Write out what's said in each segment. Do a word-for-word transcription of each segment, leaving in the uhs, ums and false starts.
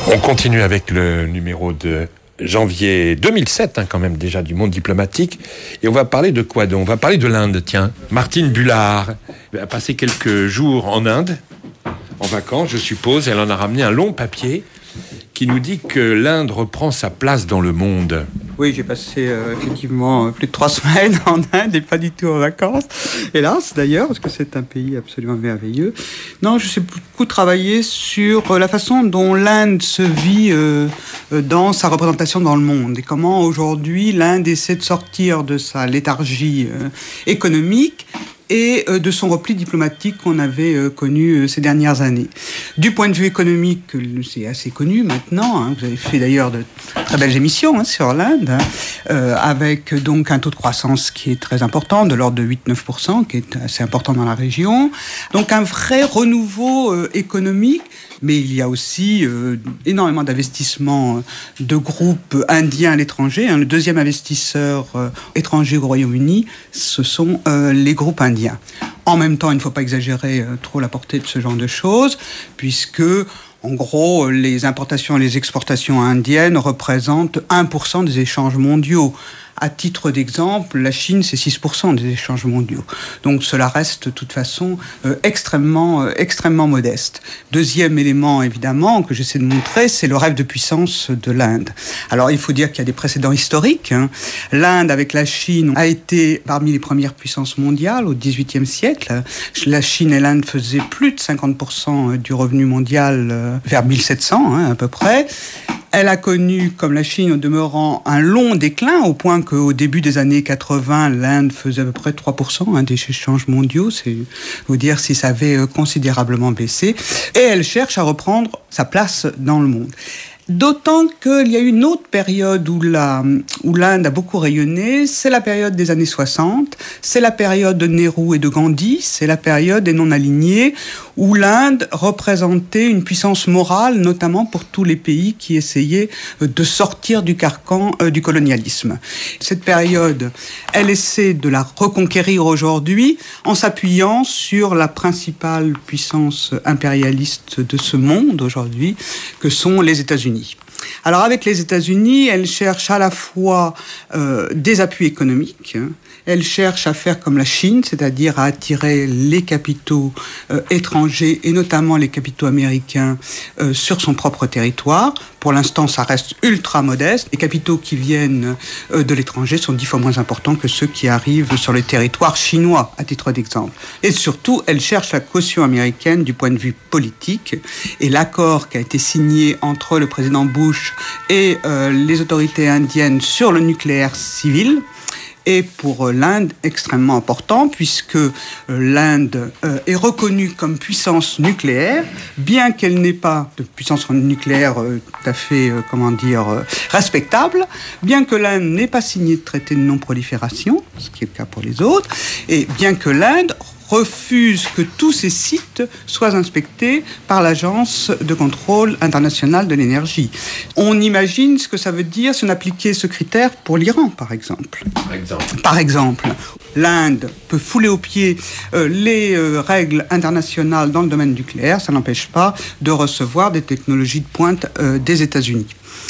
On continue avec le numéro de janvier deux mille sept, hein, quand même déjà du monde diplomatique. Et on va parler de quoi donc ? On va parler de l'Inde, tiens. Martine Bullard a passé quelques jours en Inde, en vacances, je suppose. Elle en a ramené un long papier qui nous dit que l'Inde reprend sa place dans le monde. Oui, j'ai passé euh, effectivement plus de trois semaines en Inde et pas du tout en vacances. Hélas, d'ailleurs, parce que c'est un pays absolument merveilleux. Non, je sais beaucoup travailler sur la façon dont l'Inde se vit euh, dans sa représentation dans le monde et comment aujourd'hui l'Inde essaie de sortir de sa léthargie euh, économique et de son repli diplomatique qu'on avait connu ces dernières années. Du point de vue économique, c'est assez connu maintenant, hein. Vous avez fait d'ailleurs de très belles émissions hein, sur l'Inde, hein, euh, avec donc un taux de croissance qui est très important, de l'ordre de huit à neuf pour cent, qui est assez important dans la région. Donc un vrai renouveau euh, économique, mais il y a aussi euh, énormément d'investissements de groupes indiens à l'étranger. Hein. Le deuxième investisseur euh, étranger au Royaume-Uni, ce sont euh, les groupes indiens. En même temps, il ne faut pas exagérer euh, trop la portée de ce genre de choses, puisque, en gros, les importations et les exportations indiennes représentent un pour cent des échanges mondiaux. À titre d'exemple, la Chine, c'est six pour cent des échanges mondiaux. Donc cela reste de toute façon euh, extrêmement, euh, extrêmement modeste. Deuxième élément, évidemment, que j'essaie de montrer, c'est le rêve de puissance de l'Inde. Alors il faut dire qu'il y a des précédents historiques. Hein. L'Inde, avec la Chine, a été parmi les premières puissances mondiales au dix-huitième siècle. La Chine et l'Inde faisaient plus de cinquante pour cent du revenu mondial euh, vers mille sept cents, hein, à peu près. Elle a connu, comme la Chine au demeurant, un long déclin, au point qu'au début des années quatre-vingts, l'Inde faisait à peu près trois pour cent hein, des échanges mondiaux. C'est vous dire si ça avait considérablement baissé. Et elle cherche à reprendre sa place dans le monde. D'autant qu'il y a une autre période où, la, où l'Inde a beaucoup rayonné, c'est la période des années soixante, c'est la période de Nehru et de Gandhi, c'est la période des non-alignés, où l'Inde représentait une puissance morale, notamment pour tous les pays qui essayaient de sortir du carcan euh, du colonialisme. Cette période, elle essaie de la reconquérir aujourd'hui en s'appuyant sur la principale puissance impérialiste de ce monde aujourd'hui, que sont les États-Unis. Alors avec les États-Unis, elle cherche à la fois euh, des appuis économiques, hein. Elle cherche à faire comme la Chine, c'est-à-dire à attirer les capitaux euh, étrangers et notamment les capitaux américains euh, sur son propre territoire. Pour l'instant, ça reste ultra modeste. Les capitaux qui viennent euh, de l'étranger sont dix fois moins importants que ceux qui arrivent sur le territoire chinois, à titre d'exemple. Et surtout, elle cherche la caution américaine du point de vue politique. Et l'accord qui a été signé entre le président Bush et euh, les autorités indiennes sur le nucléaire civil est pour l'Inde extrêmement important, puisque euh, l'Inde euh, est reconnue comme puissance nucléaire, bien qu'elle n'ait pas de puissance nucléaire euh, tout à fait, euh, comment dire, euh, respectable, bien que l'Inde n'ait pas signé de traité de non-prolifération, ce qui est le cas pour les autres, et bien que l'Inde refuse que tous ces sites soient inspectés par l'Agence de contrôle international de l'énergie. On imagine ce que ça veut dire si on appliquait ce critère pour l'Iran, par exemple. Par exemple. Par exemple, l'Inde peut fouler aux pieds euh, les euh, règles internationales dans le domaine nucléaire, ça n'empêche pas de recevoir des technologies de pointe euh, des États-Unis.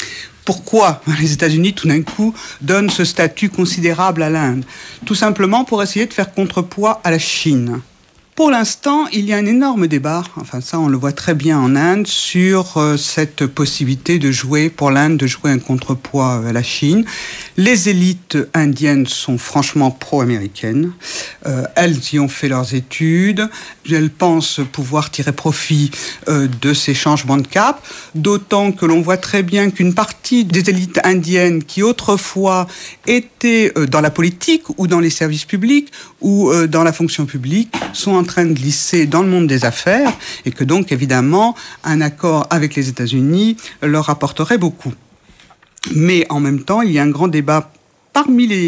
Pourquoi les États-Unis, tout d'un coup, donnent ce statut considérable à l'Inde ? Tout simplement pour essayer de faire contrepoids à la Chine. Pour l'instant, il y a un énorme débat, enfin ça on le voit très bien en Inde, sur euh, cette possibilité de jouer, pour l'Inde, de jouer un contrepoids à la Chine. Les élites indiennes sont franchement pro-américaines. Euh, elles y ont fait leurs études. Elles pensent pouvoir tirer profit euh, de ces changements de cap, d'autant que l'on voit très bien qu'une partie des élites indiennes qui autrefois étaient euh, dans la politique ou dans les services publics ou euh, dans la fonction publique sont en train de glisser dans le monde des affaires et que donc évidemment un accord avec les États-Unis leur apporterait beaucoup. Mais en même temps, il y a un grand débat parmi les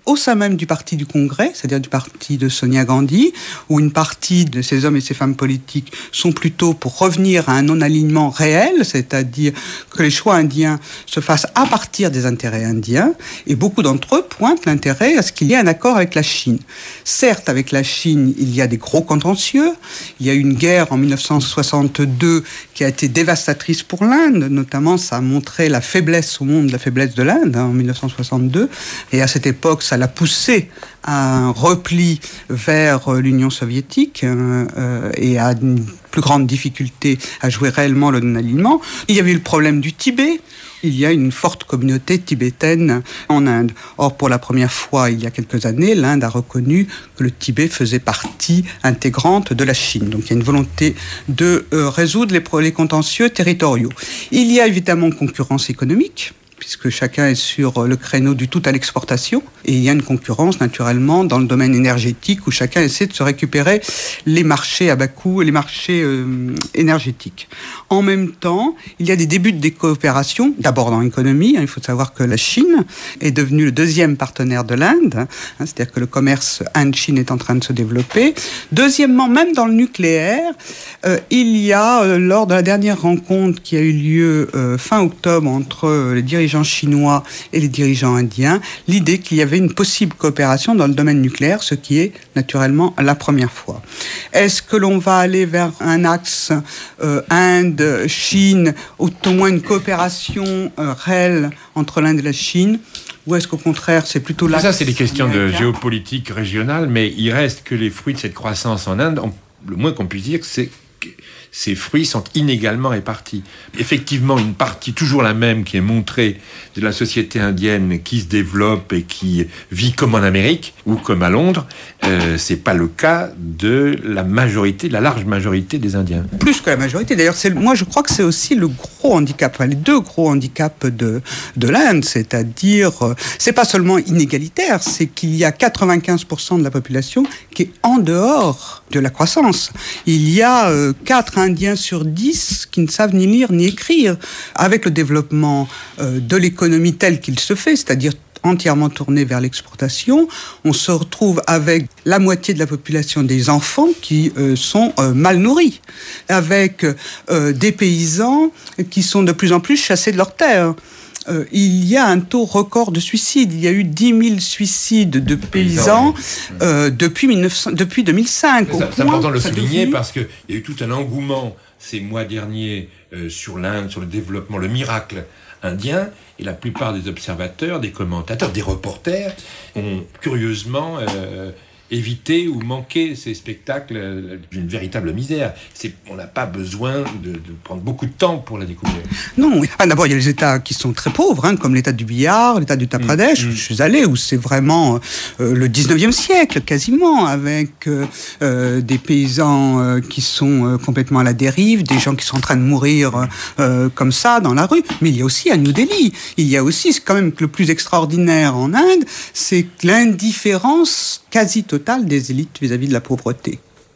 au sein même du parti du Congrès, c'est-à-dire du parti de Sonia Gandhi, où une partie de ces hommes et ces femmes politiques sont plutôt pour revenir à un non-alignement réel, c'est-à-dire que les choix indiens se fassent à partir des intérêts indiens, et beaucoup d'entre eux pointent l'intérêt à ce qu'il y ait un accord avec la Chine. Certes, avec la Chine, il y a des gros contentieux, il y a eu une guerre en dix-neuf cent soixante-deux qui a été dévastatrice pour l'Inde, notamment ça a montré la faiblesse au monde, la faiblesse de l'Inde hein, en dix-neuf cent soixante-deux, et à cette époque, ça l'a poussé à un repli vers l'Union soviétique euh, euh, et à une plus grande difficulté à jouer réellement le non-alignement. Il y avait eu le problème du Tibet. Il y a une forte communauté tibétaine en Inde. Or, pour la première fois, il y a quelques années, l'Inde a reconnu que le Tibet faisait partie intégrante de la Chine. Donc, il y a une volonté de euh, résoudre les, les contentieux territoriaux. Il y a évidemment concurrence économique, puisque chacun est sur le créneau du tout à l'exportation. Et il y a une concurrence, naturellement, dans le domaine énergétique, où chacun essaie de se récupérer les marchés à bas coût, les marchés euh, énergétiques. En même temps, il y a des débuts de coopération, d'abord dans l'économie. Hein, il faut savoir que la Chine est devenue le deuxième partenaire de l'Inde, hein, c'est-à-dire que le commerce Inde-Chine est en train de se développer. Deuxièmement, même dans le nucléaire, euh, il y a, euh, lors de la dernière rencontre qui a eu lieu euh, fin octobre entre euh, les dirigeants chinois et les dirigeants indiens, l'idée qu'il y avait une possible coopération dans le domaine nucléaire, ce qui est naturellement la première fois. Est-ce que l'on va aller vers un axe euh, Inde-Chine, au moins une coopération euh, réelle entre l'Inde et la Chine, ou est-ce qu'au contraire, c'est plutôt l'axe... Ça, c'est des questions de géopolitique régionale, mais il reste que les fruits de cette croissance en Inde, on, le moins qu'on puisse dire, c'est que ces fruits sont inégalement répartis. Effectivement, une partie, toujours la même, qui est montrée de la société indienne qui se développe et qui vit comme en Amérique ou comme à Londres, euh, c'est pas le cas de la majorité, de la large majorité des Indiens. Plus que la majorité. D'ailleurs, c'est, moi, je crois que c'est aussi le gros handicap, enfin, les deux gros handicaps de, de l'Inde, c'est-à-dire, euh, c'est pas seulement inégalitaire, c'est qu'il y a quatre-vingt-quinze pour cent de la population qui est en dehors de la croissance. Il y a euh, quatre Indiens sur dix qui ne savent ni lire ni écrire. Avec le développement euh, de l'économie telle qu'il se fait, c'est-à-dire entièrement tourné vers l'exportation, on se retrouve avec la moitié de la population des enfants qui euh, sont euh, mal nourris, avec euh, des paysans qui sont de plus en plus chassés de leurs terres. Euh, il y a un taux record de suicides. Il y a eu dix mille suicides de paysans euh, depuis, mille neuf cents, depuis deux mille cinq. C'est, c'est important de le souligner parce qu'il y a eu tout un engouement ces mois derniers euh, sur l'Inde, sur le développement, le miracle indien, et la plupart des observateurs, des commentateurs, des reporters ont curieusement euh, évité ou manqué ces spectacles d'une véritable misère. C'est, on n'a pas besoin de, de prendre beaucoup de temps pour la découvrir. Non, ah, d'abord il y a les États qui sont très pauvres, hein, comme l'État du Bihar, l'État du Uttar Pradesh, mmh, où je suis allé, où c'est vraiment euh, le dix-neuvième siècle quasiment, avec euh, des paysans euh, qui sont euh, complètement à la dérive, des gens qui sont en train de mourir euh, comme ça dans la rue. Mais il y a aussi à New Delhi, il y a aussi, c'est quand même le plus extraordinaire en Inde, c'est l'indifférence quasi totale des élites vis-à-vis de la pauvreté.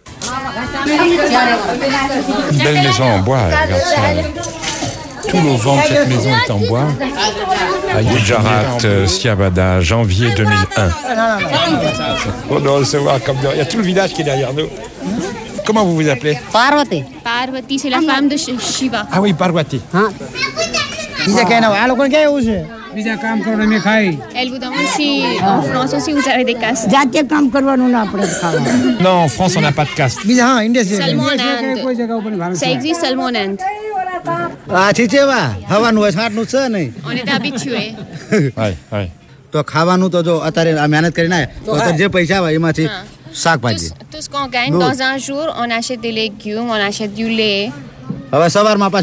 Une belle maison en bois, regarde ça. Tout l'auvent de cette maison est en bois. À Gujarat, euh, Siabada, janvier deux mille un. On doit recevoir comme de... Il y a tout le village qui est derrière nous. Comment vous vous appelez? Parvati. Parvati, c'est la femme de Shiva. Ah oui, Parvati. Hein? Elle vous demande si en France aussi vous avez des castes. Non, en France on n'a pas de caste. Seulement en Inde. Ça existe seulement en Inde. On est habitué. Oui, oui. Tout, tout ce qu'on gagne dans un jour, on achète des légumes, on achète du lait. Puis le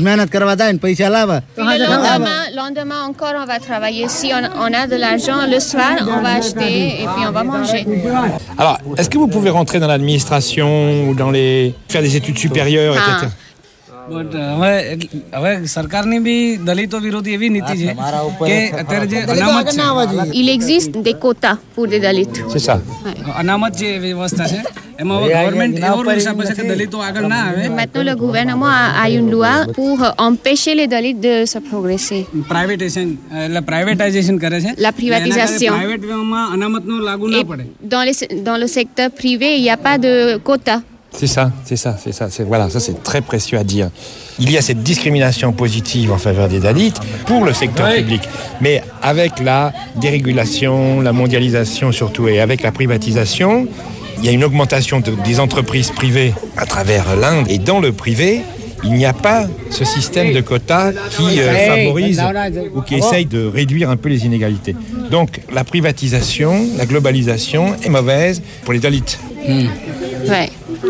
lendemain, lendemain encore, on va travailler. Si on, on a de l'argent, le soir, on va acheter et puis on va manger. Alors, est-ce que vous pouvez rentrer dans l'administration ou dans les... faire des études supérieures, ah. et cetera? But હવે હવે સરકારની બી દલિતો વિરોધી એવી નીતિ છે કે અત્યારે જે અનામત છે Il existe des quotas pour des dalits. C'est ça. અનામત જે વ્યવસ્થા છે એમાં હવે ગવર્મેન્ટ એવો રૂલ્સ આપે છે કે દલિતો આગળ ના આવે. Maintenant, le gouvernement a, a une loi pour empêcher les dalits de se progresser. પ્રાઇવેટેશન એટલે પ્રાઇવેટાઇઝેશન કરે છે. La privatisation. પ્રાઇવેટમાં અનામતનો લાગુ ના પડે. Dans les dans le secteur privé, il n'y a pas de quotas. C'est ça, c'est ça, c'est ça. C'est, voilà, ça c'est très précieux à dire. Il y a cette discrimination positive en faveur des Dalits pour le secteur oui. public. Mais avec la dérégulation, la mondialisation surtout, et avec la privatisation, il y a une augmentation de, des entreprises privées à travers l'Inde. Et dans le privé, il n'y a pas ce système de quotas qui euh, favorise ou qui essaye de réduire un peu les inégalités. Donc la privatisation, la globalisation est mauvaise pour les Dalits. Mmh. Ouais.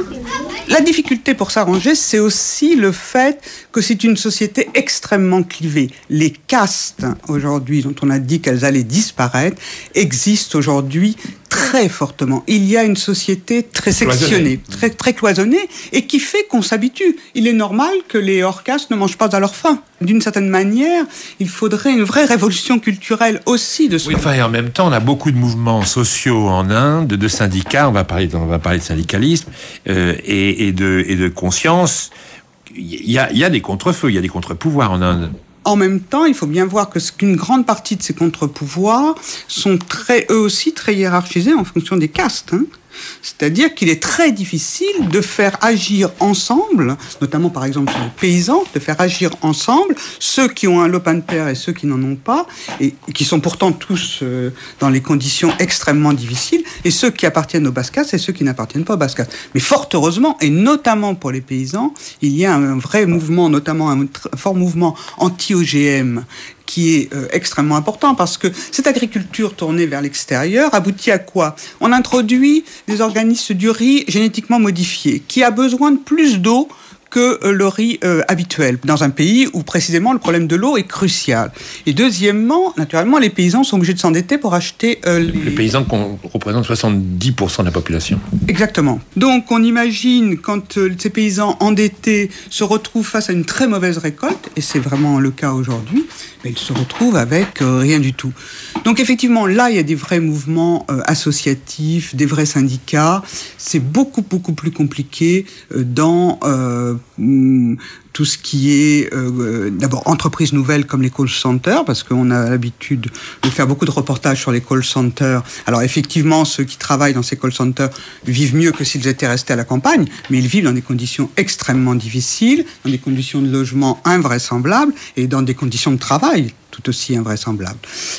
La difficulté pour s'arranger, c'est aussi le fait que c'est une société extrêmement clivée. Les castes, aujourd'hui, dont on a dit qu'elles allaient disparaître, existent aujourd'hui très fortement. Il y a une société très sectionnée, très, très cloisonnée, et qui fait qu'on s'habitue. Il est normal que les hors-castes ne mangent pas à leur faim. D'une certaine manière, il faudrait une vraie révolution culturelle aussi de ce... Oui, enfin, et en même temps, on a beaucoup de mouvements sociaux en Inde, de syndicats, on va parler de, on va parler de syndicalisme, euh, et, et, de, et de conscience. Il y a, il y a des contre-feux, il y a des contre-pouvoirs en Inde. En même temps, il faut bien voir que qu'une grande partie de ces contre-pouvoirs sont très, eux aussi très hiérarchisés en fonction des castes. Hein. C'est-à-dire qu'il est très difficile de faire agir ensemble, notamment par exemple sur les paysans, de faire agir ensemble ceux qui ont un lopin de terre et ceux qui n'en ont pas, et qui sont pourtant tous euh, dans les conditions extrêmement difficiles, et ceux qui appartiennent aux Basques et ceux qui n'appartiennent pas aux Basques. Mais fort heureusement, et notamment pour les paysans, il y a un vrai mouvement, notamment un, un fort mouvement anti-O G M, qui est euh, extrêmement important, parce que cette agriculture tournée vers l'extérieur aboutit à quoi ? On introduit des organismes du riz génétiquement modifiés, qui a besoin de plus d'eau que euh, le riz euh, habituel, dans un pays où précisément le problème de l'eau est crucial. Et deuxièmement, naturellement, les paysans sont obligés de s'endetter pour acheter... Euh, les... les paysans représentent soixante-dix pour cent de la population. Exactement. Donc on imagine quand euh, ces paysans endettés se retrouvent face à une très mauvaise récolte, et c'est vraiment le cas aujourd'hui, mais ils se retrouvent avec euh, rien du tout. Donc effectivement, là, il y a des vrais mouvements euh, associatifs, des vrais syndicats. C'est beaucoup, beaucoup plus compliqué euh, dans... Euh, tout ce qui est euh, d'abord entreprises nouvelles comme les call centers, parce qu'on a l'habitude de faire beaucoup de reportages sur les call centers. Alors effectivement, ceux qui travaillent dans ces call centers vivent mieux que s'ils étaient restés à la campagne, mais ils vivent dans des conditions extrêmement difficiles, dans des conditions de logement invraisemblables et dans des conditions de travail tout aussi invraisemblables.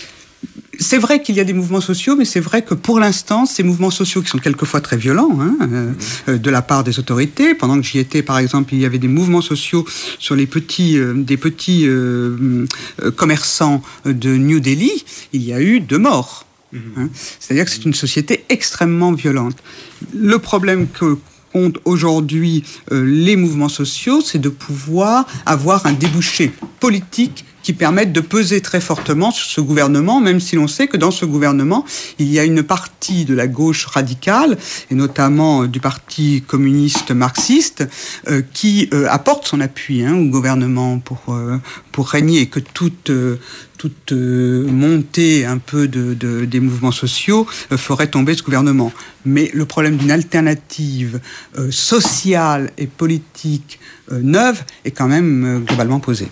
C'est vrai qu'il y a des mouvements sociaux, mais c'est vrai que pour l'instant, ces mouvements sociaux qui sont quelquefois très violents hein, euh, de la part des autorités, pendant que j'y étais, par exemple, il y avait des mouvements sociaux sur les petits, euh, des petits euh, euh, commerçants de New Delhi, il y a eu deux morts. Hein. C'est-à-dire que c'est une société extrêmement violente. Le problème que comptent aujourd'hui euh, les mouvements sociaux, c'est de pouvoir avoir un débouché politique qui permettent de peser très fortement sur ce gouvernement, même si l'on sait que dans ce gouvernement, il y a une partie de la gauche radicale, et notamment euh, du parti communiste marxiste, euh, qui euh, apporte son appui hein, au gouvernement pour, euh, pour régner, et que toute, euh, toute euh, montée un peu de, de, des mouvements sociaux euh, ferait tomber ce gouvernement. Mais le problème d'une alternative euh, sociale et politique euh, neuve est quand même euh, globalement posé.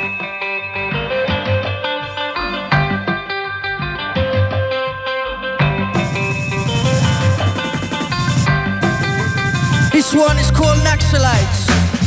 This one is called Naxalites.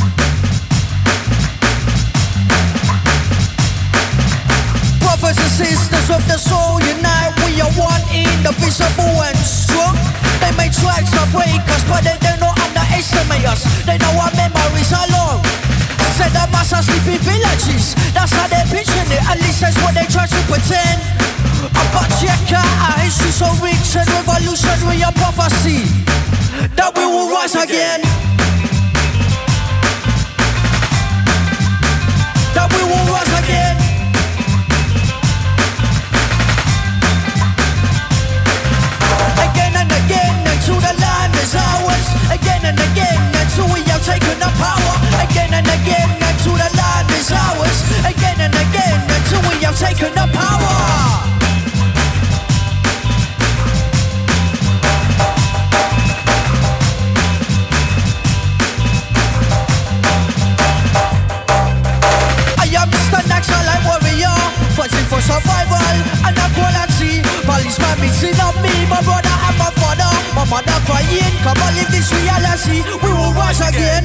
Brothers and sisters of the soul unite. We are one indivisible and strong. They may try to break us, but they do not underestimate us. They know our memories are long. Said the masses live in villages. That's how they're picturing it. At least that's what they try to pretend. But check out our history so rich and revolutionary and prophecy that we will rise again. That we will rise again. Again and again until the land is ours. Again and again until we have taken the power. Again and again have taken the power. Excellent warrior, fighting for survival and equality. Policeman mixing up me, my brother and my father. My mother crying, come on, live this reality. We will rise again.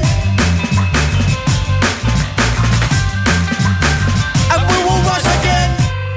And we will rise again.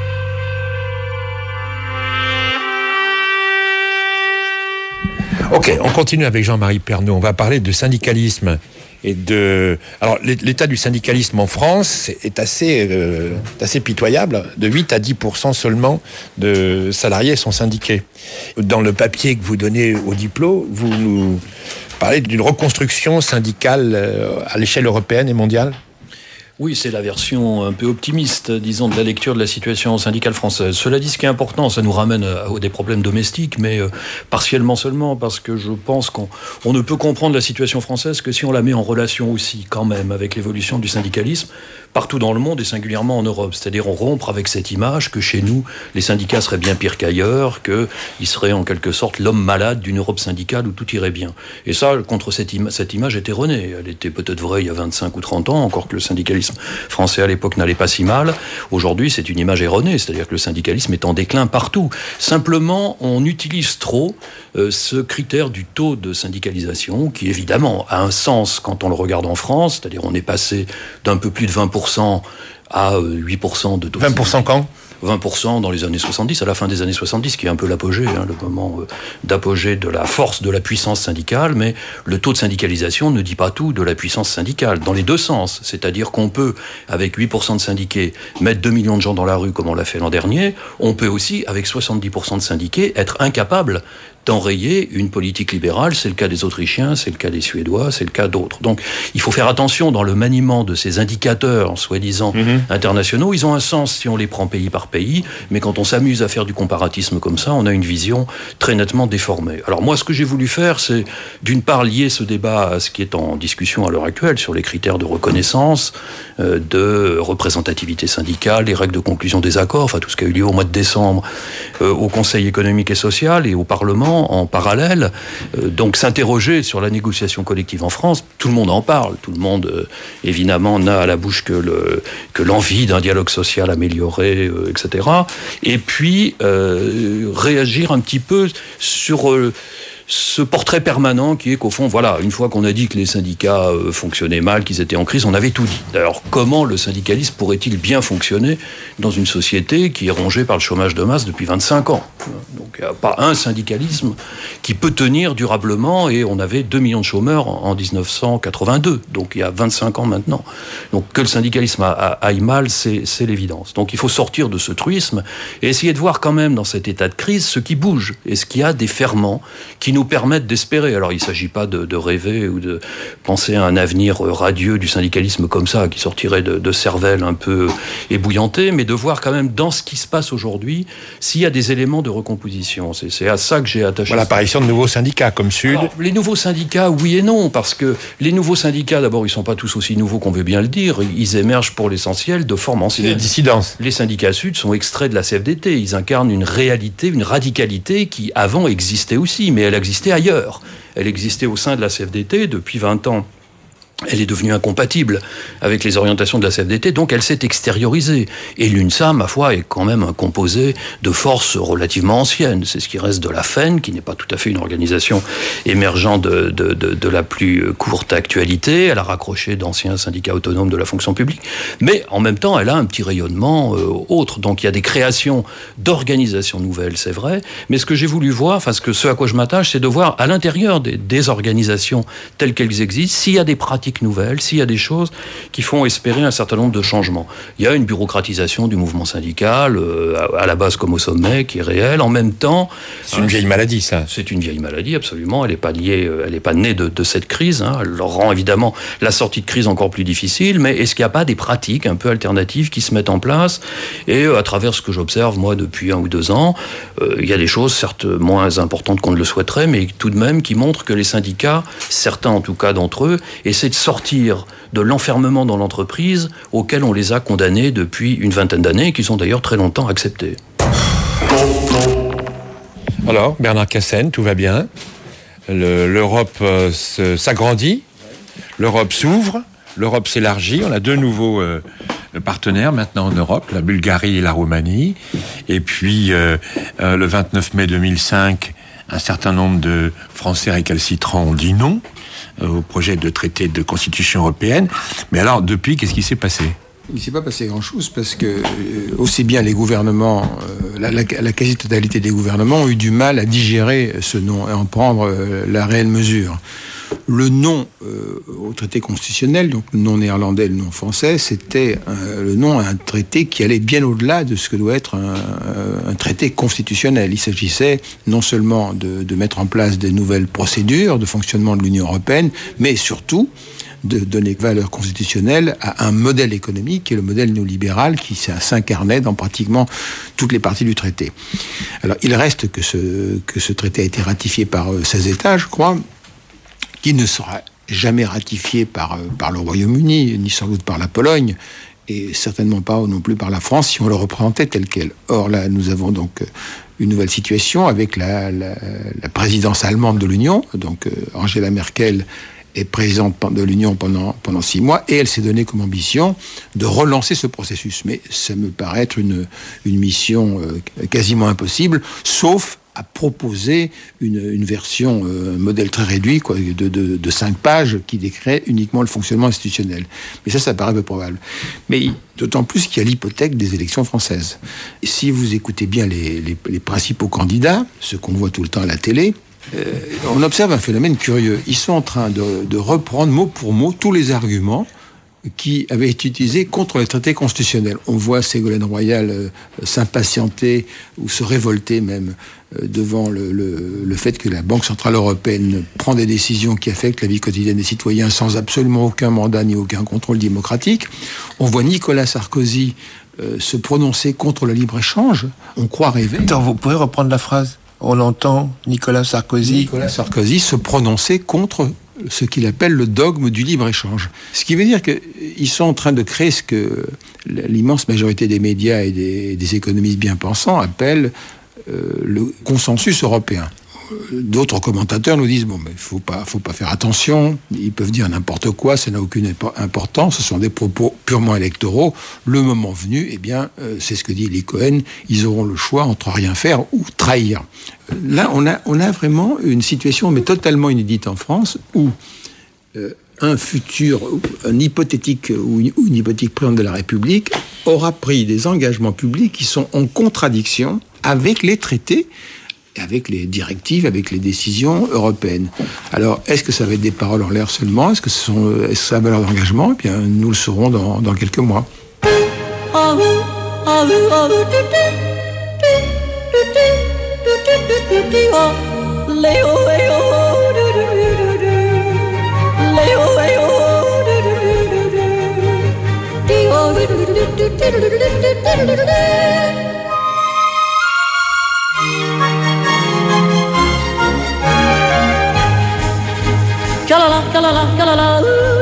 Ok, on continue avec Jean-Marie Pernaut. On va parler de syndicalisme. Et de... Alors, l'état du syndicalisme en France est assez, euh, assez pitoyable. De huit à dix pour cent seulement de salariés sont syndiqués. Dans le papier que vous donnez au Diplo, vous nous parlez d'une reconstruction syndicale à l'échelle européenne et mondiale ? Oui, c'est la version un peu optimiste, disons, de la lecture de la situation syndicale française. Cela dit, ce qui est important, ça nous ramène à des problèmes domestiques, mais euh, partiellement seulement, parce que je pense qu'on on ne peut comprendre la situation française que si on la met en relation aussi, quand même, avec l'évolution du syndicalisme partout dans le monde et singulièrement en Europe. C'est-à-dire on rompre avec cette image que chez nous, les syndicats seraient bien pires qu'ailleurs, qu'ils seraient en quelque sorte l'homme malade d'une Europe syndicale où tout irait bien. Et ça, contre cette, ima- cette image est erronée. Elle était peut-être vraie il y a vingt-cinq ou trente ans, encore que le syndicalisme français à l'époque n'allait pas si mal. Aujourd'hui, c'est une image erronée, c'est-à-dire que le syndicalisme est en déclin partout. Simplement, on utilise trop euh, ce critère du taux de syndicalisation, qui évidemment a un sens quand on le regarde en France, c'est-à-dire on est passé d'un peu plus de vingt pour cent à huit pour cent de taux. vingt pour cent quand ? vingt pour cent dans les années soixante-dix, à la fin des années soixante-dix, qui est un peu l'apogée, hein, le moment euh, d'apogée de la force, de la puissance syndicale, mais le taux de syndicalisation ne dit pas tout de la puissance syndicale, dans les deux sens. C'est-à-dire qu'on peut, avec huit pour cent de syndiqués, mettre deux millions de gens dans la rue, comme on l'a fait l'an dernier. On peut aussi, avec soixante-dix pour cent de syndiqués, être incapable d'enrayer une politique libérale. C'est le cas des Autrichiens, c'est le cas des Suédois, c'est le cas d'autres. Donc, il faut faire attention dans le maniement de ces indicateurs, soi-disant mmh. internationaux. Ils ont un sens si on les prend pays par pays, mais quand on s'amuse à faire du comparatisme comme ça, on a une vision très nettement déformée. Alors moi, ce que j'ai voulu faire, c'est d'une part lier ce débat à ce qui est en discussion à l'heure actuelle sur les critères de reconnaissance, euh, de représentativité syndicale, les règles de conclusion des accords, enfin tout ce qui a eu lieu au mois de décembre euh, au Conseil économique et social et au Parlement en parallèle, euh, donc s'interroger sur la négociation collective en France. Tout le monde en parle, tout le monde euh, évidemment n'a à la bouche que, le, que l'envie d'un dialogue social amélioré, euh, et cetera. Et puis euh, réagir un petit peu sur euh, ce portrait permanent qui est qu'au fond, voilà, une fois qu'on a dit que les syndicats euh, fonctionnaient mal, qu'ils étaient en crise, on avait tout dit. D'ailleurs, comment le syndicalisme pourrait-il bien fonctionner dans une société qui est rongée par le chômage de masse depuis vingt-cinq ans ? Donc, il n'y a pas un syndicalisme qui peut tenir durablement, et on avait deux millions de chômeurs en dix-neuf cent quatre-vingt-deux, donc il y a vingt-cinq ans maintenant. Donc, que le syndicalisme aille mal, c'est, c'est l'évidence. Donc, il faut sortir de ce truisme et essayer de voir quand même dans cet état de crise ce qui bouge et ce qui a des ferments qui nous nous permettent d'espérer. Alors, il ne s'agit pas de, de rêver ou de penser à un avenir radieux du syndicalisme comme ça, qui sortirait de, de cervelle un peu ébouillantée, mais de voir quand même dans ce qui se passe aujourd'hui s'il y a des éléments de recomposition. C'est, c'est à ça que j'ai attaché. Voilà, l'apparition de nouveaux syndicats comme Sud. Alors, les nouveaux syndicats, oui et non, parce que les nouveaux syndicats, d'abord, ils ne sont pas tous aussi nouveaux qu'on veut bien le dire. Ils émergent pour l'essentiel de formes anciennes. Des dissidences. Les syndicats Sud sont extraits de la C F D T. Ils incarnent une réalité, une radicalité qui avant existait aussi, mais elle existait ailleurs. Elle existait au sein de la C F D T depuis vingt ans. Elle est devenue incompatible avec les orientations de la C F D T, donc elle s'est extériorisée. Et l'UNSA, ma foi, est quand même un composé de forces relativement anciennes. C'est ce qui reste de la F E N, qui n'est pas tout à fait une organisation émergente de, de, de, de la plus courte actualité. Elle a raccroché d'anciens syndicats autonomes de la fonction publique. Mais en même temps, elle a un petit rayonnement euh, autre. Donc il y a des créations d'organisations nouvelles, c'est vrai. Mais ce que j'ai voulu voir, enfin ce, que, ce à quoi je m'attache, c'est de voir à l'intérieur des, des organisations telles qu'elles existent, s'il y a des pratiques nouvelles, s'il y a des choses qui font espérer un certain nombre de changements. Il y a une bureaucratisation du mouvement syndical, euh, à la base comme au sommet, qui est réelle. En même temps... C'est une hein, vieille maladie, ça. C'est une vieille maladie, absolument. Elle n'est pas liée, elle n'est pas née de, de cette crise. Hein. Elle rend évidemment la sortie de crise encore plus difficile, mais est-ce qu'il n'y a pas des pratiques un peu alternatives qui se mettent en place ? Et euh, à travers ce que j'observe, moi, depuis un ou deux ans, euh, il y a des choses, certes moins importantes qu'on ne le souhaiterait, mais tout de même qui montrent que les syndicats, certains en tout cas d'entre eux, essaient de sortir de l'enfermement dans l'entreprise auquel on les a condamnés depuis une vingtaine d'années et qu'ils ont d'ailleurs très longtemps accepté. Alors, Bernard Cassen, tout va bien. Le, L'Europe euh, se, s'agrandit, l'Europe s'ouvre, l'Europe s'élargit. On a deux nouveaux euh, partenaires maintenant en Europe, la Bulgarie et la Roumanie. Et puis, euh, euh, le vingt-neuf mai deux mille cinq, un certain nombre de Français récalcitrants ont dit non euh, au projet de traité de constitution européenne. Mais alors, depuis, qu'est-ce qui s'est passé ? Il ne s'est pas passé grand-chose parce que euh, aussi bien les gouvernements, euh, la, la, la quasi-totalité des gouvernements ont eu du mal à digérer ce non et en prendre euh, la réelle mesure. Le non euh, au traité constitutionnel, donc le non néerlandais et le non français, c'était euh, le non à un traité qui allait bien au-delà de ce que doit être un, un traité constitutionnel. Il s'agissait non seulement de, de mettre en place des nouvelles procédures de fonctionnement de l'Union européenne, mais surtout de donner valeur constitutionnelle à un modèle économique qui est le modèle néolibéral qui s'incarnait dans pratiquement toutes les parties du traité. Alors, il reste que ce, que ce traité a été ratifié par euh, seize États, je crois, qui ne sera jamais ratifié par, euh, par le Royaume-Uni, ni sans doute par la Pologne, et certainement pas non plus par la France si on le représentait tel quel. Or, là, nous avons donc une nouvelle situation avec la, la, la présidence allemande de l'Union, donc euh, Angela Merkel est présidente de l'Union pendant, pendant six mois, et elle s'est donnée comme ambition de relancer ce processus. Mais ça me paraît être une, une mission euh, quasiment impossible, sauf à proposer une, une version, euh, un modèle très réduit, quoi, de, de, de cinq pages, qui décrit uniquement le fonctionnement institutionnel. Mais ça, ça paraît peu probable. Mais d'autant plus qu'il y a l'hypothèque des élections françaises. Et si vous écoutez bien les, les, les principaux candidats, ceux qu'on voit tout le temps à la télé, Euh, on observe un phénomène curieux. Ils sont en train de, de reprendre mot pour mot tous les arguments qui avaient été utilisés contre les traités constitutionnels. On voit Ségolène Royal euh, s'impatienter ou se révolter même euh, devant le, le, le fait que la Banque Centrale Européenne prend des décisions qui affectent la vie quotidienne des citoyens sans absolument aucun mandat ni aucun contrôle démocratique. On voit Nicolas Sarkozy euh, se prononcer contre le libre-échange. On croit rêver. Attends, vous pouvez reprendre la phrase ? On entend Nicolas Sarkozy... Nicolas Sarkozy se prononcer contre ce qu'il appelle le dogme du libre-échange. Ce qui veut dire qu'ils sont en train de créer ce que l'immense majorité des médias et des, des économistes bien pensants appellent euh, le consensus européen. D'autres commentateurs nous disent, bon, mais il faut pas, faut pas faire attention, ils peuvent dire n'importe quoi, ça n'a aucune importance, ce sont des propos purement électoraux. Le moment venu, eh bien, euh, c'est ce que dit Eli Cohen, ils auront le choix entre rien faire ou trahir. Là, on a, on a vraiment une situation, mais totalement inédite en France, où euh, un futur, un hypothétique ou une, ou une hypothétique président de la République aura pris des engagements publics qui sont en contradiction avec les traités, avec les directives, avec les décisions européennes. Alors, est-ce que ça va être des paroles en l'air seulement ? Est-ce que, ce sont, est-ce que ça a valeur d'engagement ? Eh bien, nous le saurons dans, dans quelques mois. Kalala, kalala, kalala,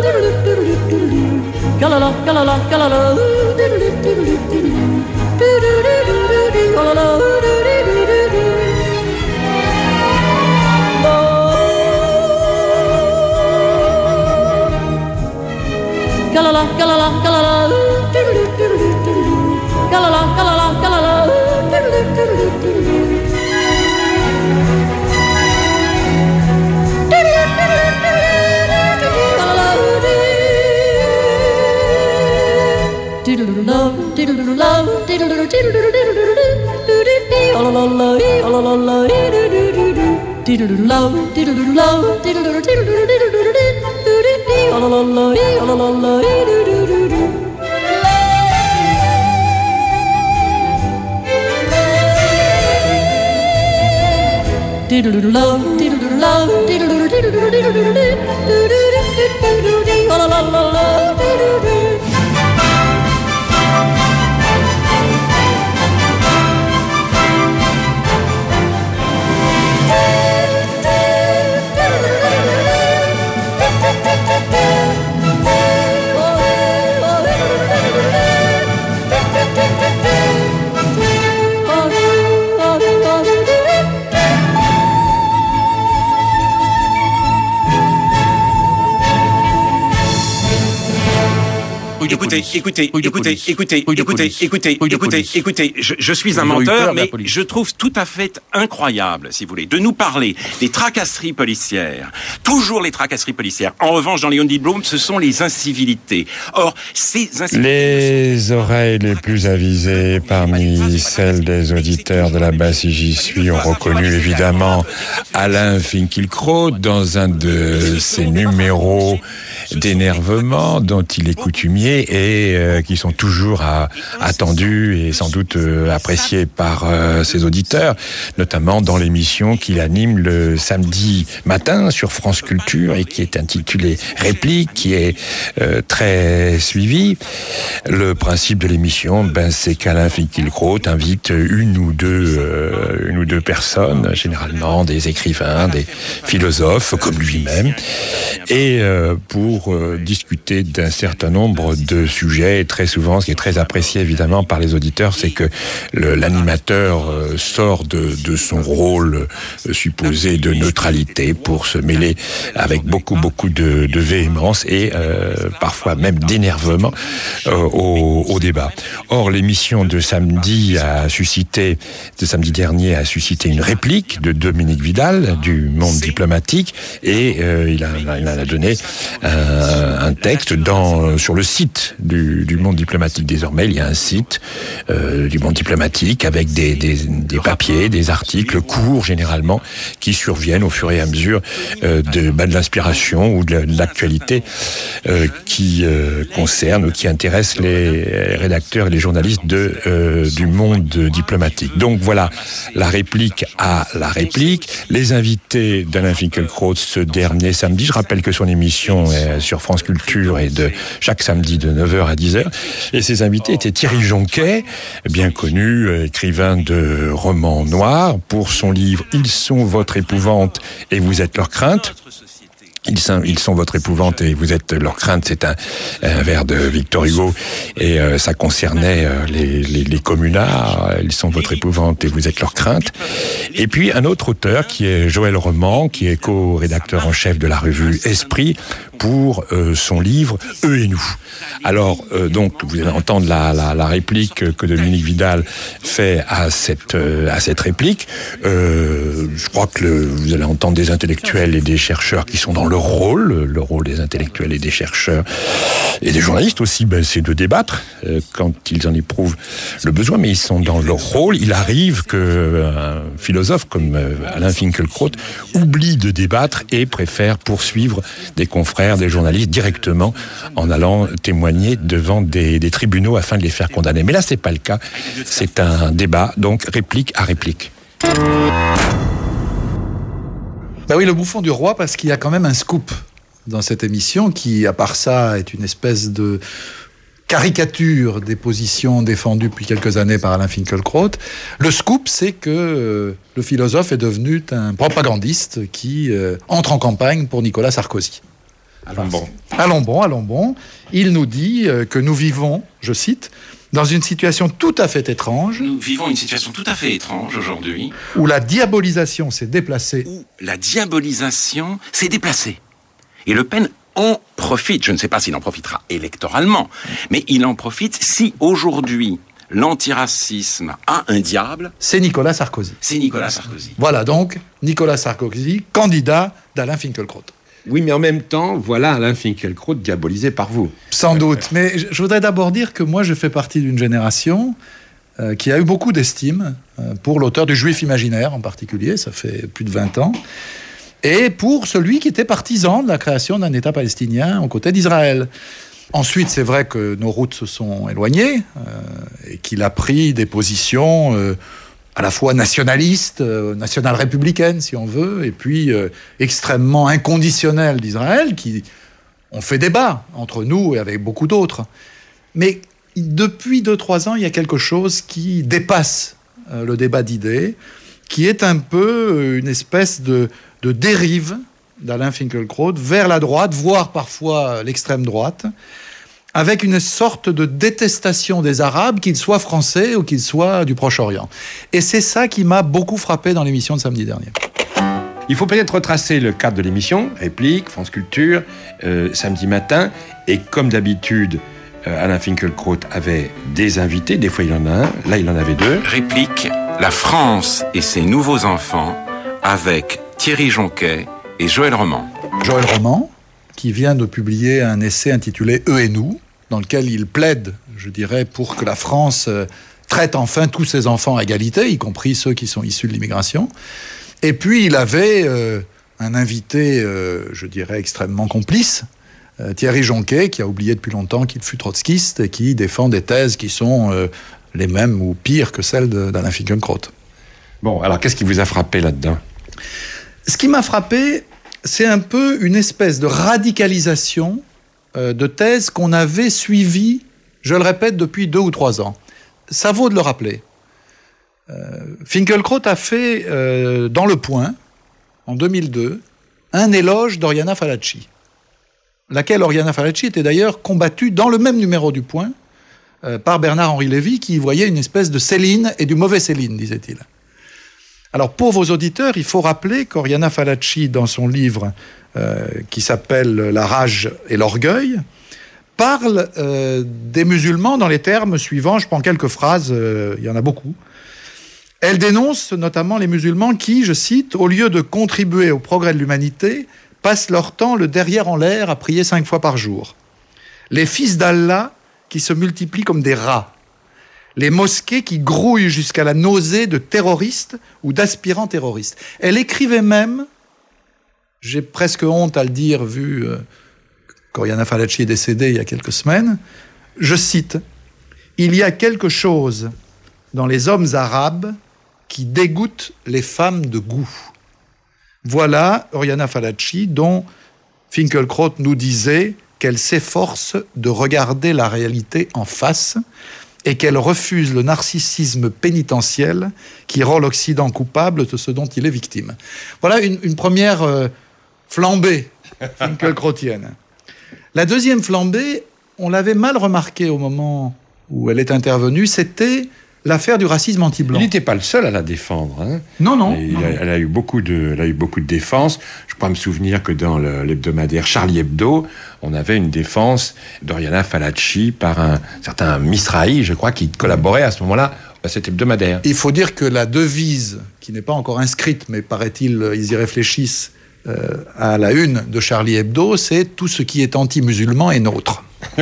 kalala, kalala, kalala, kalala, kalala, kalala, kalala, kalala, kalala. écoutez, police. écoutez, Rue de écoutez, police. écoutez, Rue de écoutez, police. écoutez, Rue de écoutez, police. écoutez, je, je suis un Ils ont eu menteur, peur de la mais police. je trouve tout à fait incroyable, si vous voulez, de nous parler des tracasseries policières. Toujours les tracasseries policières. En revanche, dans Léon Blum, ce sont les incivilités. Or, ces incivilités... Les oreilles les plus avisées parmi celles des auditeurs de la basse I J suis ont reconnu évidemment Alain Finkielkraut dans un de ses numéros d'énervement dont il est coutumier et euh, qui sont toujours à, attendus et sans doute euh, appréciés par euh, ses auditeurs, notamment dans l'émission qu'il anime le samedi matin sur France Culture et qui est intitulée Réplique, qui est euh, très suivie. Le principe de l'émission, ben, c'est qu'Alain Finkielkraut invite une ou deux, euh, une ou deux personnes, généralement des écrivains, des philosophes, comme lui-même, et euh, pour euh, discuter d'un certain nombre de sujets. Et très souvent, ce qui est très apprécié évidemment par les auditeurs, c'est que le, l'animateur euh, sort de, de son rôle euh, supposé de neutralité pour se mêler avec beaucoup, beaucoup de, de véhémence et euh, parfois même d'énervement euh, au, au débat. Or, l'émission de samedi a suscité, de samedi dernier, a suscité une réplique de Dominique Vidal du Monde diplomatique et euh, il, a, il a donné un, un texte dans, sur le site du, du Monde diplomatique. Désormais, il y a un site euh, du Monde diplomatique avec des, des, des papiers, des articles courts généralement qui surviennent au fur et à mesure euh, de, bah, de l'inspiration ou de, de l'actualité euh, qui euh, concerne ou qui intéresse les rédacteurs et les journalistes de, euh, du Monde diplomatique. Donc voilà la réplique à la réplique. Les invités d'Alain Finkielkraut ce dernier samedi, je rappelle que son émission est sur France Culture et de chaque samedi de neuf heures à dix heures. Et ses invités étaient Thierry Jonquet, bien connu, écrivain de romans noirs, pour son livre « Ils sont votre épouvante et vous êtes leur crainte ». Ils sont, ils sont votre épouvante et vous êtes leur crainte. C'est un, un vers de Victor Hugo et euh, ça concernait euh, les, les, les communards. Ils sont votre épouvante et vous êtes leur crainte. Et puis un autre auteur qui est Joël Roman, qui est co-rédacteur en chef de la revue Esprit pour euh, son livre Eux et nous. Alors euh, donc vous allez entendre la, la, la réplique que Dominique Vidal fait à cette euh, à cette réplique. Euh, je crois que le, vous allez entendre des intellectuels et des chercheurs qui sont dans le rôle, le rôle des intellectuels et des chercheurs et des journalistes aussi, ben, c'est de débattre euh, quand ils en éprouvent le besoin, mais ils sont dans leur rôle. Il arrive que euh, un philosophe comme euh, Alain Finkielkraut oublie de débattre et préfère poursuivre des confrères, des journalistes directement en allant témoigner devant des, des tribunaux afin de les faire condamner. Mais là, c'est pas le cas. C'est un débat, donc réplique à réplique. Ben oui, le bouffon du roi, parce qu'il y a quand même un scoop dans cette émission qui, à part ça, est une espèce de caricature des positions défendues depuis quelques années par Alain Finkielkraut. Le scoop, c'est que euh, le philosophe est devenu un propagandiste qui euh, entre en campagne pour Nicolas Sarkozy. Allons bon. Allons bon, allons bon. Il nous dit euh, que nous vivons, je cite, dans une situation tout à fait étrange. Nous vivons une situation tout à fait étrange aujourd'hui. Où la diabolisation s'est déplacée. Où la diabolisation s'est déplacée. Et Le Pen en profite. Je ne sais pas s'il en profitera électoralement, mais il en profite si aujourd'hui l'antiracisme a un diable. C'est Nicolas Sarkozy. C'est Nicolas Sarkozy. Voilà donc Nicolas Sarkozy, candidat d'Alain Finkielkraut. Oui, mais en même temps, voilà Alain Finkielkraut diabolisé par vous. Sans doute. Mais je voudrais d'abord dire que moi, je fais partie d'une génération euh, qui a eu beaucoup d'estime euh, pour l'auteur du Juif imaginaire en particulier, ça fait plus de vingt ans, et pour celui qui était partisan de la création d'un État palestinien aux côtés d'Israël. Ensuite, c'est vrai que nos routes se sont éloignées euh, et qu'il a pris des positions... Euh, à la fois nationaliste, euh, national-républicaine, si on veut, et puis euh, extrêmement inconditionnelle d'Israël, qui ont fait débat entre nous et avec beaucoup d'autres. Mais depuis deux, trois ans, il y a quelque chose qui dépasse euh, le débat d'idées, qui est un peu une espèce de, de dérive d'Alain Finkielkraut vers la droite, voire parfois l'extrême droite, avec une sorte de détestation des Arabes, qu'ils soient français ou qu'ils soient du Proche-Orient. Et c'est ça qui m'a beaucoup frappé dans l'émission de samedi dernier. Il faut peut-être retracer le cadre de l'émission, réplique, France Culture, euh, samedi matin, et comme d'habitude, euh, Alain Finkielkraut avait des invités, des fois il en a un, là il en avait deux. Réplique La France et ses nouveaux enfants avec Thierry Jonquet et Joël Roman. Joël Roman, qui vient de publier un essai intitulé « Eux et nous », dans lequel il plaide, je dirais, pour que la France euh, traite enfin tous ses enfants à égalité, y compris ceux qui sont issus de l'immigration. Et puis il avait euh, un invité, euh, je dirais, extrêmement complice, euh, Thierry Jonquet, qui a oublié depuis longtemps qu'il fut trotskiste et qui défend des thèses qui sont euh, les mêmes ou pires que celles de, d'Alain Finkielkraut. Bon, alors qu'est-ce qui vous a frappé là-dedans ? Ce qui m'a frappé, c'est un peu une espèce de radicalisation euh, de thèse qu'on avait suivie, je le répète, depuis deux ou trois ans. Ça vaut de le rappeler. Euh, Finkielkraut a fait, euh, dans Le Point, en deux mille deux, un éloge d'Oriana Fallaci, laquelle Oriana Fallaci était d'ailleurs combattue dans le même numéro du Point euh, par Bernard-Henri Lévy, qui y voyait une espèce de Céline et du mauvais Céline, disait-il. Alors, pour vos auditeurs, il faut rappeler qu'Oriana Fallaci, dans son livre euh, qui s'appelle « La rage et l'orgueil », parle euh, des musulmans dans les termes suivants. Je prends quelques phrases, euh, il y en a beaucoup. Elle dénonce notamment les musulmans qui, je cite, « au lieu de contribuer au progrès de l'humanité, passent leur temps le derrière en l'air à prier cinq fois par jour. Les fils d'Allah qui se multiplient comme des rats. Les mosquées qui grouillent jusqu'à la nausée de terroristes ou d'aspirants terroristes. » Elle écrivait même, j'ai presque honte à le dire vu euh, qu'Oriana Fallaci est décédée il y a quelques semaines, je cite, « Il y a quelque chose dans les hommes arabes qui dégoûte les femmes de goût. » Voilà Oriana Fallaci dont Finkielkraut nous disait qu'elle s'efforce de regarder la réalité en face et qu'elle refuse le narcissisme pénitentiel qui rend l'Occident coupable de ce dont il est victime. Voilà une, une première euh, flambée finkielkrautienne. La deuxième flambée, on l'avait mal remarqué au moment où elle est intervenue, c'était l'affaire du racisme anti-blanc. Il n'était pas le seul à la défendre. Hein. Non, non. Il non. A, elle, a eu beaucoup de, elle a eu beaucoup de défenses. Je crois me souvenir que dans le, l'hebdomadaire Charlie Hebdo, on avait une défense d'Oriana Fallaci par un certain Misrahi, je crois, qui collaborait à ce moment-là à cet hebdomadaire. Il faut dire que la devise, qui n'est pas encore inscrite, mais paraît-il, ils y réfléchissent, euh, à la une de Charlie Hebdo, c'est « tout ce qui est anti-musulman est nôtre ».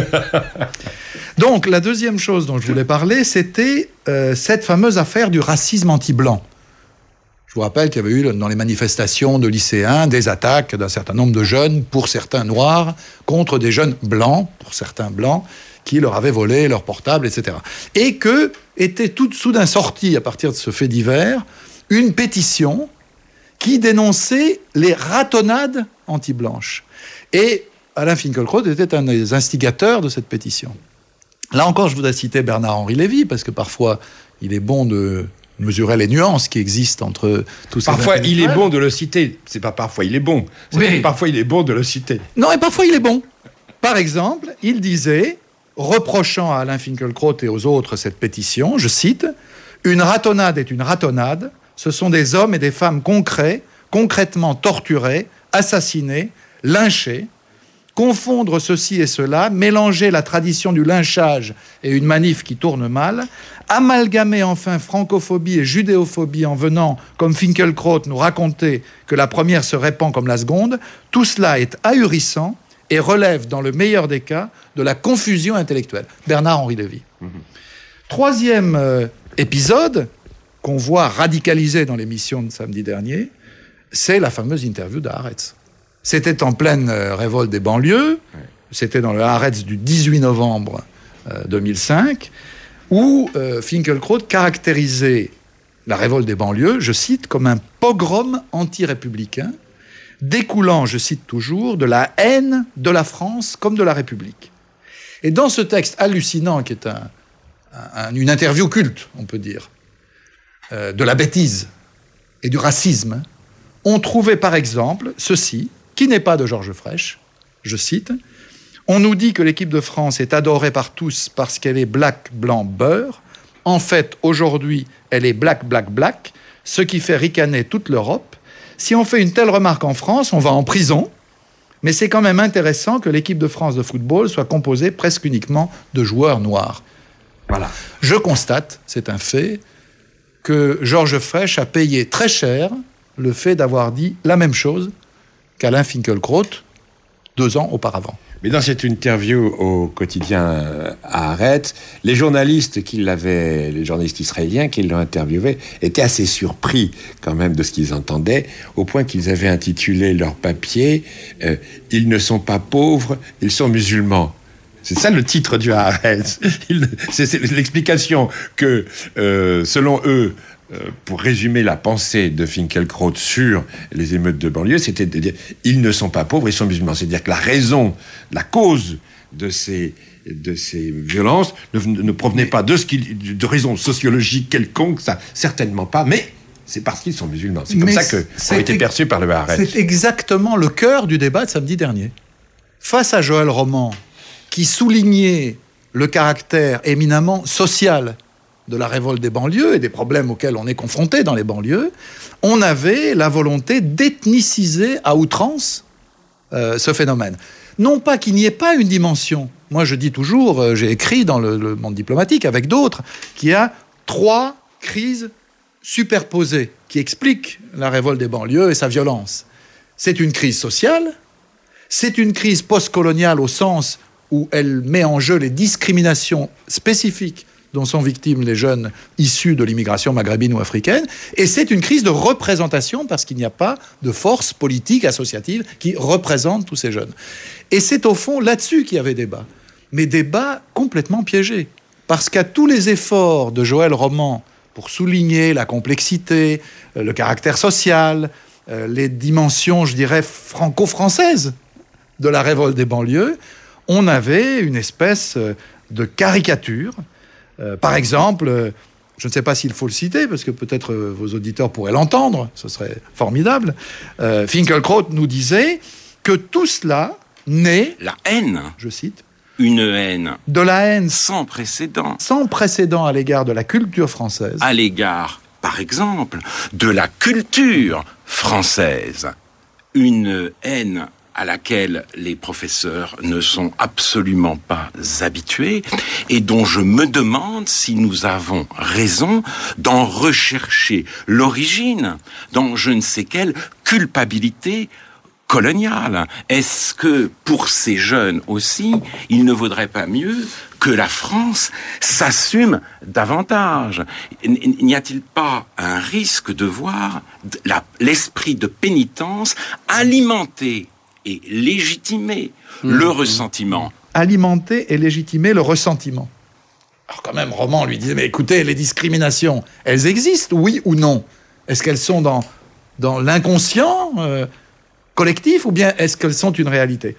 Donc, la deuxième chose dont je voulais parler, c'était euh, cette fameuse affaire du racisme anti-blanc. Je vous rappelle qu'il y avait eu dans les manifestations de lycéens des attaques d'un certain nombre de jeunes, pour certains noirs, contre des jeunes blancs, pour certains blancs, qui leur avaient volé leur portable, et cetera. Et que était tout soudain sortie, à partir de ce fait divers, une pétition qui dénonçait les ratonnades anti-blanches. Et Alain Finkielkraut était un des instigateurs de cette pétition. Là encore, je voudrais citer Bernard-Henri Lévy, parce que parfois, il est bon de mesurer les nuances qui existent entre tous ces... Parfois, il est bon de le citer. C'est pas parfois, il est bon. C'est oui. Parfois, il est bon de le citer. Non, et parfois, il est bon. Par exemple, il disait, reprochant à Alain Finkielkraut et aux autres cette pétition, je cite, « Une ratonnade est une ratonnade. Ce sont des hommes et des femmes concrets, concrètement torturés, assassinés, lynchés. Confondre ceci et cela, mélanger la tradition du lynchage et une manif qui tourne mal, amalgamer enfin francophobie et judéophobie en venant, comme Finkielkraut, nous raconter que la première se répand comme la seconde, tout cela est ahurissant et relève, dans le meilleur des cas, de la confusion intellectuelle. » Bernard-Henri Lévy. Mmh. Troisième euh, épisode qu'on voit radicalisé dans l'émission de samedi dernier, c'est la fameuse interview d'Haaretz. C'était en pleine euh, révolte des banlieues, ouais. C'était dans le Haaretz du dix-huit novembre euh, deux mille cinq, où euh, Finkielkraut caractérisait la révolte des banlieues, je cite, comme un pogrom anti-républicain, découlant, je cite toujours, de la haine de la France comme de la République. Et dans ce texte hallucinant, qui est un, un, une interview culte, on peut dire, euh, de la bêtise et du racisme, on trouvait par exemple ceci, qui n'est pas de Georges Frêche, je cite, « On nous dit que l'équipe de France est adorée par tous parce qu'elle est black, blanc, beurre. En fait, aujourd'hui, elle est black, black, black, ce qui fait ricaner toute l'Europe. Si on fait une telle remarque en France, on va en prison. Mais c'est quand même intéressant que l'équipe de France de football soit composée presque uniquement de joueurs noirs. Voilà. Je constate, c'est un fait, que Georges Frêche a payé très cher le fait d'avoir dit la même chose qu'Alain Finkielkraut deux ans auparavant. Mais dans cette interview au quotidien Haaretz, les journalistes qui l'avaient, les journalistes israéliens qui l'ont interviewé étaient assez surpris quand même de ce qu'ils entendaient, au point qu'ils avaient intitulé leur papier euh, « Ils ne sont pas pauvres, ils sont musulmans ». C'est ça le titre du Haaretz. C'est, c'est l'explication que, euh, selon eux, euh, pour résumer la pensée de Finkielkraut sur les émeutes de banlieue, c'était de dire ils ne sont pas pauvres, ils sont musulmans. C'est-à-dire que la raison, la cause de ces de ces violences ne, ne provenait pas de ce qu'il, de raisons sociologiques quelconques, ça certainement pas, mais c'est parce qu'ils sont musulmans. C'est comme mais ça que ça a été perçu par le Haaretz. C'est exactement le cœur du débat de samedi dernier. Face à Joël Roman, qui soulignait le caractère éminemment social de la révolte des banlieues et des problèmes auxquels on est confronté dans les banlieues, on avait la volonté d'ethniciser à outrance euh, ce phénomène. Non pas qu'il n'y ait pas une dimension. Moi, je dis toujours, euh, j'ai écrit dans le, le Monde diplomatique avec d'autres, qu'il y a trois crises superposées qui expliquent la révolte des banlieues et sa violence. C'est une crise sociale, c'est une crise postcoloniale au sens où elle met en jeu les discriminations spécifiques dont sont victimes les jeunes issus de l'immigration maghrébine ou africaine, et c'est une crise de représentation parce qu'il n'y a pas de force politique associative qui représente tous ces jeunes. Et c'est au fond là-dessus qu'il y avait débat, mais débat complètement piégé, parce qu'à tous les efforts de Joël Roman pour souligner la complexité, le caractère social, les dimensions, je dirais, franco-françaises de la révolte des banlieues, on avait une espèce de caricature. Euh, par exemple, euh, je ne sais pas s'il faut le citer, parce que peut-être euh, vos auditeurs pourraient l'entendre, ce serait formidable. Euh, Finkielkraut nous disait que tout cela naît... La haine. Je cite. Une haine. De la haine. Sans précédent. Sans précédent à l'égard de la culture française. À l'égard, par exemple, de la culture française. Une haine à laquelle les professeurs ne sont absolument pas habitués et dont je me demande si nous avons raison d'en rechercher l'origine dans je ne sais quelle culpabilité coloniale. Est-ce que pour ces jeunes aussi, il ne vaudrait pas mieux que la France s'assume davantage? N'y a-t-il pas un risque de voir la, l'esprit de pénitence alimenter et légitimer mmh. le ressentiment. Alimenter et légitimer le ressentiment. Alors quand même, Roman lui disait, mais écoutez, les discriminations, elles existent, oui ou non? Est-ce qu'elles sont dans, dans l'inconscient euh, collectif ou bien est-ce qu'elles sont une réalité?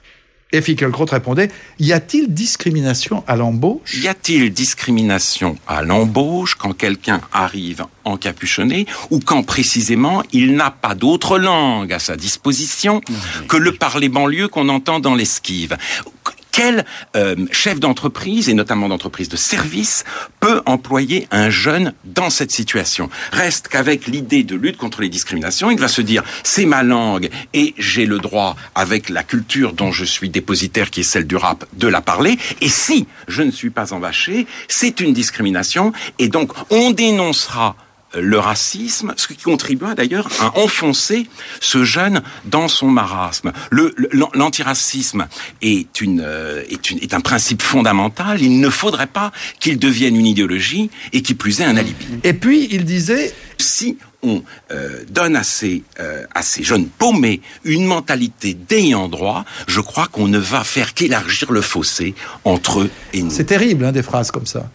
Et Finkielkraut répondait, y a-t-il discrimination à l'embauche? Y a-t-il discrimination à l'embauche quand quelqu'un arrive encapuchonné ou quand précisément il n'a pas d'autre langue à sa disposition que le parler banlieue qu'on entend dans l'esquive? Quel euh, chef d'entreprise, et notamment d'entreprise de service, peut employer un jeune dans cette situation? Reste qu'avec l'idée de lutte contre les discriminations, il va se dire « c'est ma langue et j'ai le droit, avec la culture dont je suis dépositaire, qui est celle du rap, de la parler. Et si je ne suis pas embâché, c'est une discrimination. Et donc, on dénoncera le racisme, ce qui contribua d'ailleurs à enfoncer ce jeune dans son marasme. Le, le, l'antiracisme est, une, euh, est, une, est un principe fondamental. Il ne faudrait pas qu'il devienne une idéologie et qui plus est un alibi. Et puis, il disait... Si on euh, donne à ces, euh, à ces jeunes paumés une mentalité d'ayant droit, je crois qu'on ne va faire qu'élargir le fossé entre eux et nous. C'est terrible, hein, des phrases comme ça.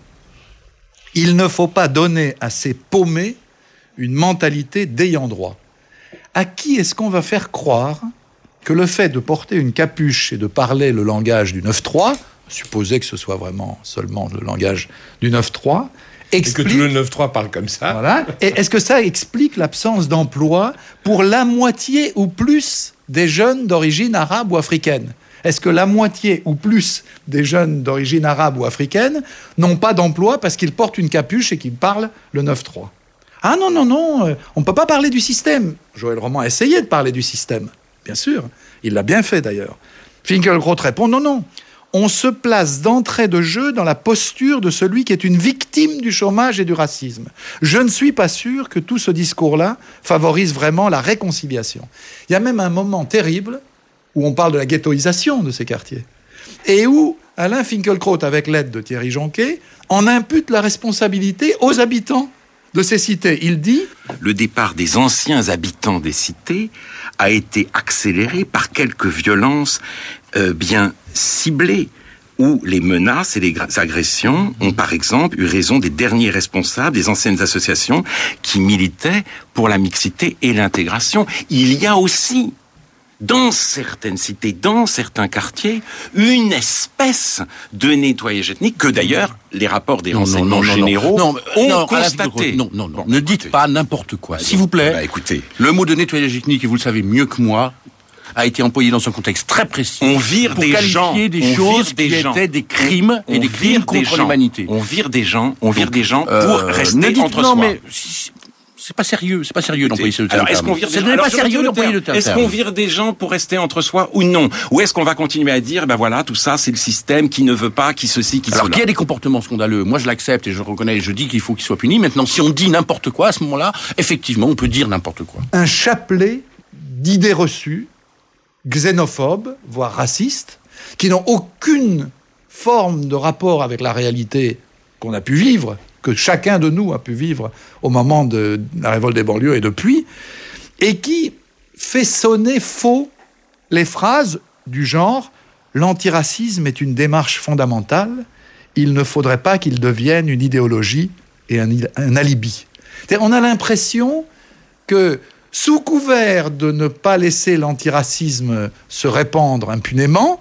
Il ne faut pas donner à ces paumés une mentalité d'ayant droit. À qui est-ce qu'on va faire croire que le fait de porter une capuche et de parler le langage du neuf trois, supposer que ce soit vraiment seulement le langage du neuf trois, explique... Et que tout le neuf trois parle comme ça. Voilà. Et est-ce que ça explique l'absence d'emploi pour la moitié ou plus des jeunes d'origine arabe ou africaine? Est-ce que la moitié ou plus des jeunes d'origine arabe ou africaine n'ont pas d'emploi parce qu'ils portent une capuche et qu'ils parlent le neuf trois? Ah non, non, non, on ne peut pas parler du système. Joël Roman a essayé de parler du système. bien sûr. Il l'a bien fait d'ailleurs. Finkielkraut répond non, non. On se place d'entrée de jeu dans la posture de celui qui est une victime du chômage et du racisme. Je ne suis pas sûr que tout ce discours-là favorise vraiment la réconciliation. Il y a même un moment terrible où on parle de la ghettoisation de ces quartiers et où Alain Finkielkraut, avec l'aide de Thierry Jonquet, en impute la responsabilité aux habitants de ces cités. Il dit « Le départ des anciens habitants des cités a été accéléré par quelques violences euh, bien ciblées, où les menaces et les agressions ont par exemple eu raison des derniers responsables des anciennes associations qui militaient pour la mixité et l'intégration. Il y a aussi, dans certaines cités, dans certains quartiers, une espèce de nettoyage ethnique que d'ailleurs les rapports des non, renseignements non, non, généraux non, non, ont non, constaté. Non, non, non, bon, ne dites pas n'importe quoi. S'il vous plaît, bah, écoutez, le mot de nettoyage ethnique, et vous le savez mieux que moi, a été employé dans un contexte très précis. On vire pour des qualifier gens, des on choses vire des qui gens. étaient des crimes on, et des crimes contre des l'humanité. On vire des gens, on vire Donc, des gens pour euh, rester dites, entre non, soi. Mais, c'est pas sérieux, c'est pas sérieux d'employer ce terme. Alors, est-ce qu'on vire des gens C'est pas sérieux d'employer le terme. Est-ce qu'on vire des gens pour rester entre soi ou non? Ou est-ce qu'on va continuer à dire, ben voilà, tout ça, c'est le système qui ne veut pas, qui ceci, qui cela? Alors, qu'il y a des comportements scandaleux, moi je l'accepte et je reconnais, je dis qu'il faut qu'ils soient punis. Maintenant, si on dit n'importe quoi, à ce moment-là, effectivement, on peut dire n'importe quoi. Un chapelet d'idées reçues, xénophobes, voire racistes, qui n'ont aucune forme de rapport avec la réalité qu'on a pu vivre, que chacun de nous a pu vivre au moment de la révolte des banlieues et depuis, et qui fait sonner faux les phrases du genre « l'antiracisme est une démarche fondamentale, il ne faudrait pas qu'il devienne une idéologie et un, un alibi ». On a l'impression que sous couvert de ne pas laisser l'antiracisme se répandre impunément,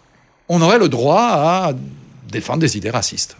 on aurait le droit à défendre des idées racistes.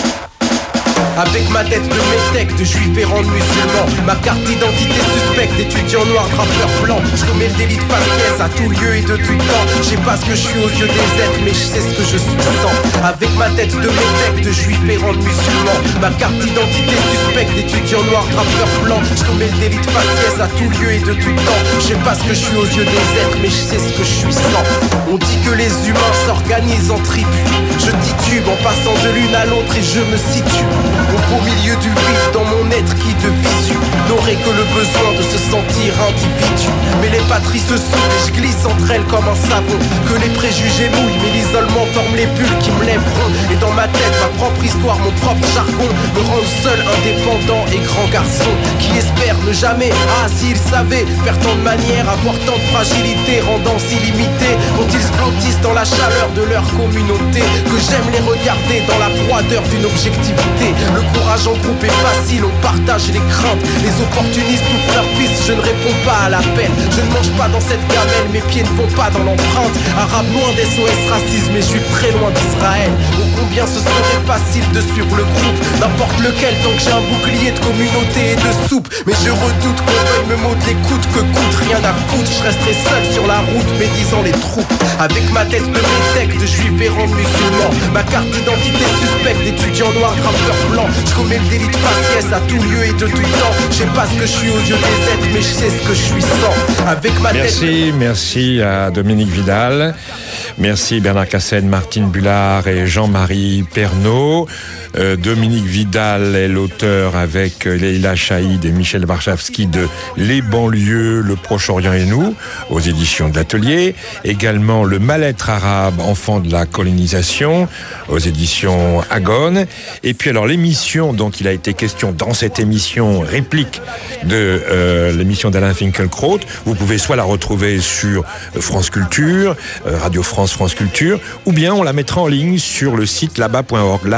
Avec ma tête de métèque, de juif errant de musulman, ma carte d'identité suspecte d'étudiant noir, rappeur blanc. Je commets le délit de faciès à tout lieu et de tout temps. Je sais pas ce que je suis aux yeux des êtres, mais je sais ce que je suis sans. Avec ma tête de métèque, de juif errant de musulman, ma carte d'identité suspecte d'étudiant noir, rappeur blanc. Je commets le délit de faciès à tout lieu et de tout temps. Je sais pas ce que je suis aux yeux des êtres, mais je sais ce que je suis sans. On dit que les humains s'organisent en tribus. Je titube en passant de l'une à l'autre et je me situe au beau milieu du vide dans mon être qui de visu n'aurait que le besoin de se sentir individu. Mais les patries se soudent et je glisse entre elles comme un savon. Que les préjugés mouillent mais l'isolement forme les bulles qui me lèveront. Et dans ma tête, ma propre histoire, mon propre jargon me rendent seul, indépendant et grand garçon qui espère ne jamais, ah s'ils savaient, faire tant de manières, avoir tant de fragilité, rendant si limité quand ils se blottissent dans la chaleur de leur communauté. Que j'aime les regarder dans la froideur d'une objectivité. Le courage en groupe est facile, on partage les craintes. Les opportunistes ouvrent leur piste, je ne réponds pas à l'appel. Je ne mange pas dans cette gamelle, mes pieds ne vont pas dans l'empreinte. Arabe loin des S O S racisme et juif très loin d'Israël. Oh combien ce serait facile de suivre le groupe, n'importe lequel tant que j'ai un bouclier de communauté et de soupe. Mais je redoute qu'on veuille me modeler coûte que coûte, rien à foutre. Je resterai seul sur la route médisant les troupes. Avec ma tête de métèque, de juif errant de musulman, ma carte d'identité suspecte d'étudiant noir, rappeur blanc. Je commets le délit de faciès à tout lieu et de tout temps. Je sais pas ce que je suis aux yeux des êtres, mais je sais ce que je suis sans. Avec ma merci, tête... merci à Dominique Vidal. Merci Bernard Cassen, Martine Bullard et Jean-Marie Pernaut. Euh, Dominique Vidal est l'auteur avec Leila Chaïd et Michel Warszawski de Les banlieues, le Proche-Orient et nous, aux éditions de l'Atelier. Également Le mal-être arabe, enfant de la colonisation, aux éditions Agone. Et puis alors l'émission dont il a été question dans cette émission, réplique de euh, l'émission d'Alain Finkielkraut, vous pouvez soit la retrouver sur France Culture, euh, Radio France, France Culture, ou bien on la mettra en ligne sur le site là-bas point org,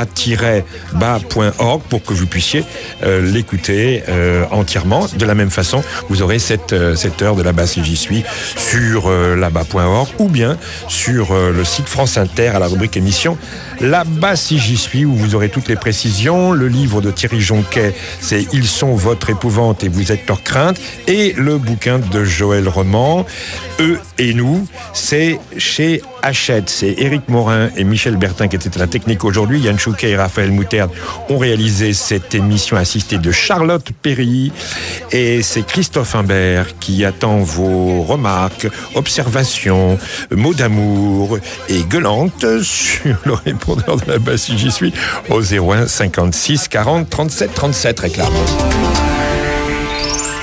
là-bas point org, pour que vous puissiez euh, l'écouter euh, entièrement. De la même façon, vous aurez cette, euh, cette heure de là-bas si j'y suis sur euh, là-bas point org, ou bien sur euh, le site France Inter à la rubrique émission là-bas si j'y suis, où vous aurez toutes les précisions. Le livre de Thierry Jonquet, c'est Ils sont votre épouvante et vous êtes leur crainte, et le bouquin de Joël Roman, Eux et nous, c'est chez Hachette. C'est Éric Morin et Michel Bertin qui étaient à la technique aujourd'hui. Yann Chouquet et Raphaël Mouterde ont réalisé cette émission assistée de Charlotte Perry. Et c'est Christophe Imbert qui attend vos remarques, observations, mots d'amour et gueulantes sur le répondeur de la basse si j'y suis au zéro un cinquante-six quarante trente-sept trente-sept réclame.